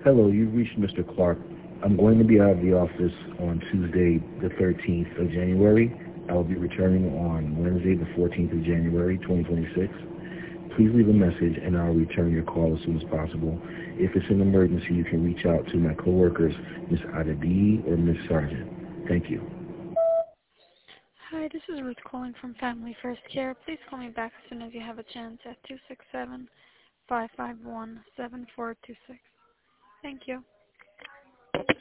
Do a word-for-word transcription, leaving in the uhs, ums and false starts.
Hello, you've reached Mister Clark. I'm going to be out of the office on Tuesday, the thirteenth of January. I will be returning on Wednesday, the fourteenth of January, twenty twenty-six. Please leave a message and I'll return your call as soon as possible. If it's an emergency, you can reach out to my coworkers, Miss Adedi or Miss Sargent. Thank you. Hi, this is Ruth calling from Family First Care. Please call me back as soon as you have a chance at two six seven, five five one, seven four two six. Thank you.